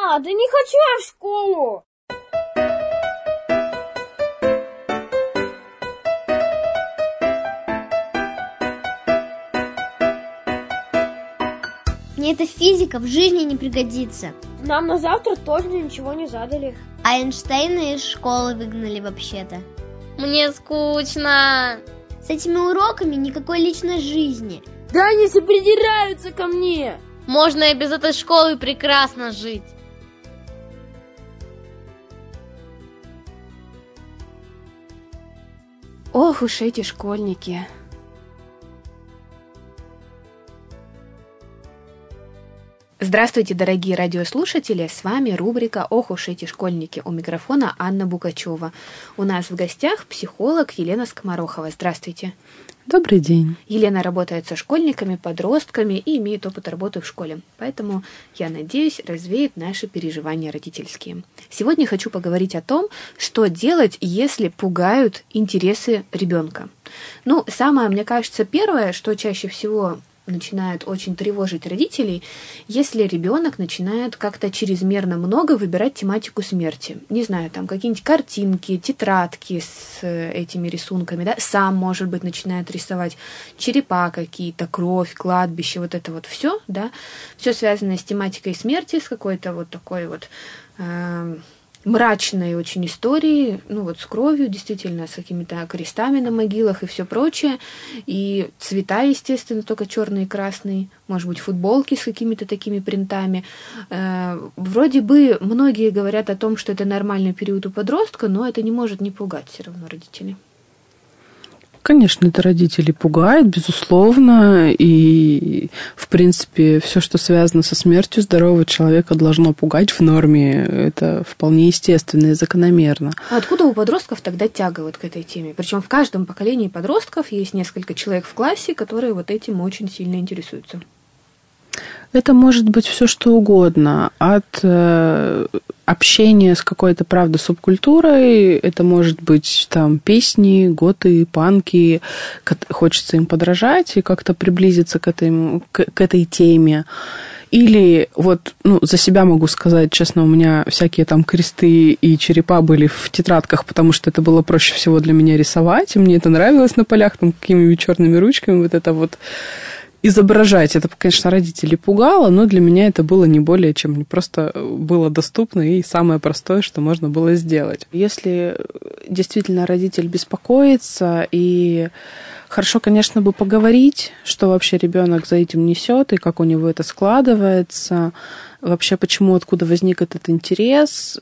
надо, не хочу я в школу. Мне эта физика в жизни не пригодится. Нам на завтра точно ничего не задали. А Эйнштейна из школы выгнали вообще-то. Мне скучно. С этими уроками никакой личной жизни. Да они все придираются ко мне. Можно и без этой школы прекрасно жить. Ох уж эти школьники. Здравствуйте, дорогие радиослушатели! С вами рубрика «Ох уж эти школьники». У микрофона Анна Букачева. У нас в гостях психолог Елена Скоморохова. Здравствуйте. Добрый день. Елена работает со школьниками, подростками и имеет опыт работы в школе. Поэтому, я надеюсь, развеет наши переживания родительские. Сегодня хочу поговорить о том, что делать, если пугают интересы ребенка. Самое, мне кажется, первое, что чаще всего начинает очень тревожить родителей, если ребенок начинает как-то чрезмерно много выбирать тематику смерти. Не знаю, там какие-нибудь картинки, тетрадки с этими рисунками, да, сам, может быть, начинает рисовать черепа какие-то, кровь, кладбище, вот это вот все, да, все связанное с тематикой смерти, с какой-то вот такой вот мрачной очень истории, с кровью, действительно, с какими-то крестами на могилах и все прочее. И цвета, естественно, только черный и красный, может быть, футболки с какими-то такими принтами. Вроде бы многие говорят о том, что это нормальный период у подростка, но это не может не пугать все равно родителей. Конечно, это родителей пугает, безусловно, и, в принципе, все, что связано со смертью здорового человека, должно пугать в норме. Это вполне естественно и закономерно. А откуда у подростков тогда тяга вот к этой теме? Причем в каждом поколении подростков есть несколько человек в классе, которые вот этим очень сильно интересуются. Это может быть все что угодно. От общения с какой-то, правда, субкультурой, это может быть там песни, готы, панки, хочется им подражать и как-то приблизиться к этой теме. Или за себя могу сказать, честно, у меня всякие там кресты и черепа были в тетрадках, потому что это было проще всего для меня рисовать, и мне это нравилось на полях, там какими-нибудь черными ручками, изображать. Это, конечно, родителей пугало, но для меня это было не более чем не просто было доступно и самое простое, что можно было сделать. Если действительно родитель беспокоится, и хорошо, конечно, бы поговорить, что вообще ребенок за этим несет и как у него это складывается, вообще почему, откуда возник этот интерес.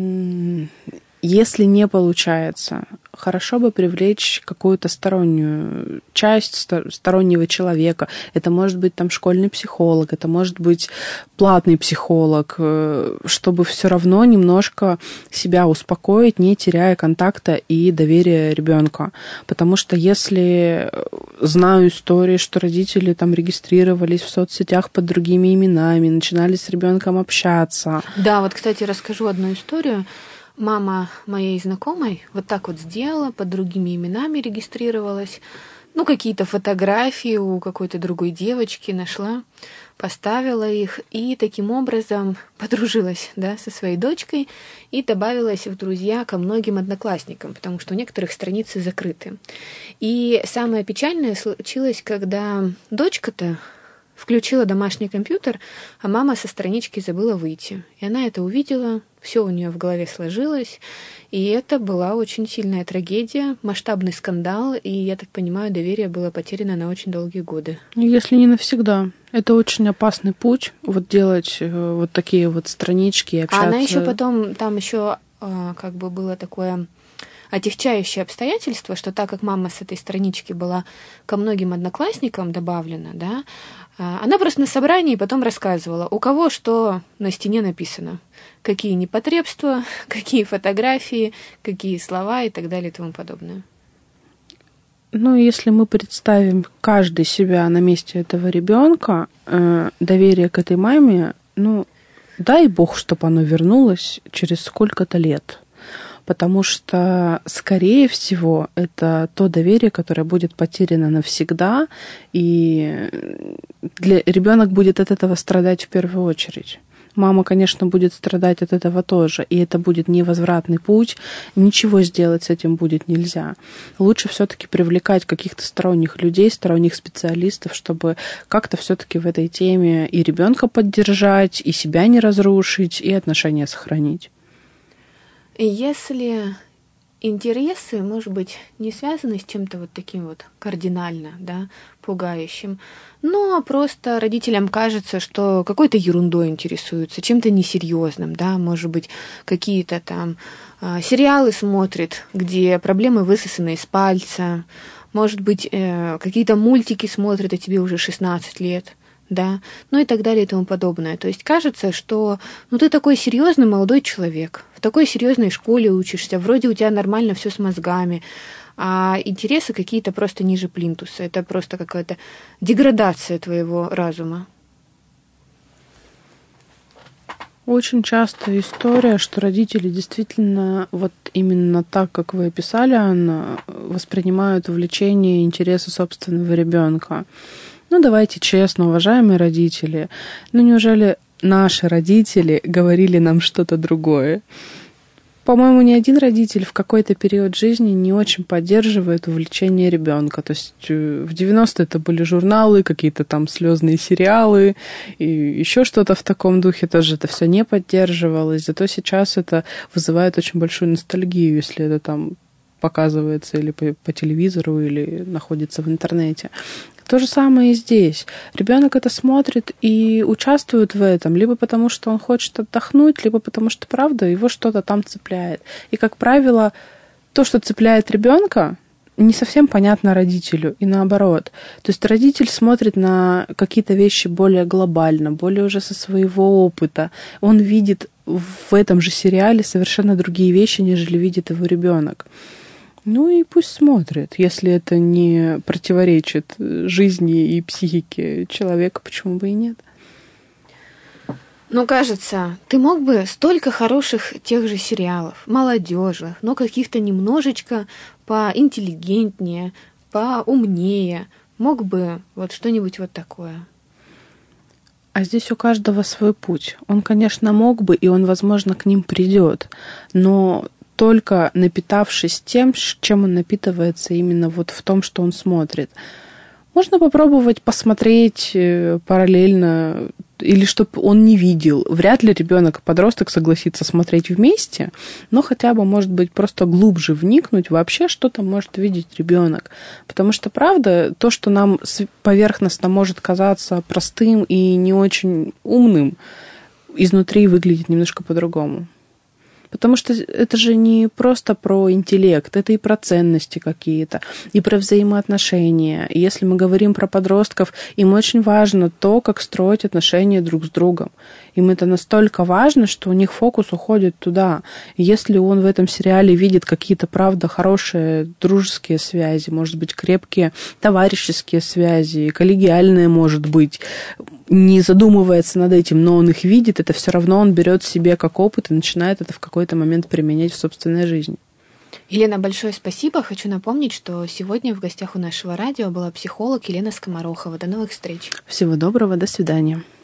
Если не получается, хорошо бы привлечь какую-то стороннюю часть, стороннего человека. Это может быть там школьный психолог, это может быть платный психолог, чтобы все равно немножко себя успокоить, не теряя контакта и доверия ребенка. Потому что если знаю истории, что родители там регистрировались в соцсетях под другими именами, начинали с ребенком общаться. Да, кстати, расскажу одну историю. Мама моей знакомой вот так вот сделала, под другими именами регистрировалась. Какие-то фотографии у какой-то другой девочки нашла, поставила их и таким образом подружилась, со своей дочкой и добавилась в друзья ко многим одноклассникам, потому что у некоторых страницы закрыты. И самое печальное случилось, когда дочка-то включила домашний компьютер, а мама со странички забыла выйти. И она это увидела, все у нее в голове сложилось, и это была очень сильная трагедия, масштабный скандал, и, я так понимаю, доверие было потеряно на очень долгие годы. Если не навсегда. Это очень опасный путь, делать такие странички и общаться. А она еще потом, там еще было такое отягчающее обстоятельство, что так как мама с этой странички была ко многим одноклассникам добавлена, она просто на собрании потом рассказывала, у кого что на стене написано, какие непотребства, какие фотографии, какие слова и так далее и тому подобное. Если мы представим каждый себя на месте этого ребенка, доверие к этой маме, дай бог, чтобы оно вернулось через сколько-то лет. Потому что, скорее всего, это то доверие, которое будет потеряно навсегда, и ребенок будет от этого страдать в первую очередь. Мама, конечно, будет страдать от этого тоже, и это будет невозвратный путь, ничего сделать с этим будет нельзя. Лучше все-таки привлекать каких-то сторонних людей, сторонних специалистов, чтобы как-то все-таки в этой теме и ребенка поддержать, и себя не разрушить, и отношения сохранить. Если интересы, может быть, не связаны с чем-то вот таким вот кардинально, да, пугающим, но просто родителям кажется, что какой-то ерундой интересуются, чем-то несерьезным, да, может быть, какие-то там сериалы смотрят, где проблемы высосаны из пальца, может быть, какие-то мультики смотрят, а тебе уже 16 лет, да, ну и так далее и тому подобное. То есть кажется, что ты такой серьезный молодой человек, в такой серьезной школе учишься, вроде у тебя нормально все с мозгами, а интересы какие-то просто ниже плинтуса. Это просто какая-то деградация твоего разума. Очень часто история, что родители действительно вот именно так, как вы описали, Анна, воспринимают увлечение и интересы собственного ребенка. Давайте честно, уважаемые родители, неужели наши родители говорили нам что-то другое? По-моему, ни один родитель в какой-то период жизни не очень поддерживает увлечение ребенка. То есть в 90-е это были журналы, какие-то там слезные сериалы и еще что-то в таком духе. Тоже это все не поддерживалось. Зато сейчас это вызывает очень большую ностальгию, если это там показывается или по телевизору, или находится в интернете. То же самое и здесь. Ребенок это смотрит и участвует в этом, либо потому, что он хочет отдохнуть, либо потому, что, правда, его что-то там цепляет. И, как правило, то, что цепляет ребенка, не совсем понятно родителю, и наоборот. То есть родитель смотрит на какие-то вещи более глобально, более уже со своего опыта. Он видит в этом же сериале совершенно другие вещи, нежели видит его ребенок. И пусть смотрит, если это не противоречит жизни и психике человека, почему бы и нет. Кажется, ты мог бы столько хороших тех же сериалов, молодежных, но каких-то немножечко поинтеллигентнее, поумнее, мог бы вот что-нибудь вот такое. А здесь у каждого свой путь. Он, конечно, мог бы, и он, возможно, к ним придет, но только напитавшись тем, чем он напитывается именно вот в том, что он смотрит. Можно попробовать посмотреть параллельно, или чтобы он не видел. Вряд ли ребенок и подросток согласится смотреть вместе, но хотя бы, может быть, просто глубже вникнуть вообще, что-то может видеть ребенок. Потому что, правда, то, что нам поверхностно может казаться простым и не очень умным, изнутри выглядит немножко по-другому. Потому что это же не просто про интеллект, это и про ценности какие-то, и про взаимоотношения. И если мы говорим про подростков, им очень важно то, как строить отношения друг с другом. Им это настолько важно, что у них фокус уходит туда. И если он в этом сериале видит какие-то, правда, хорошие дружеские связи, может быть, крепкие товарищеские связи, коллегиальные, может быть, не задумывается над этим, но он их видит, это все равно он берет себе как опыт и начинает это в какой-то момент применять в собственной жизни. Елена, большое спасибо. Хочу напомнить, что сегодня в гостях у нашего радио была психолог Елена Скоморохова. До новых встреч. Всего доброго, до свидания.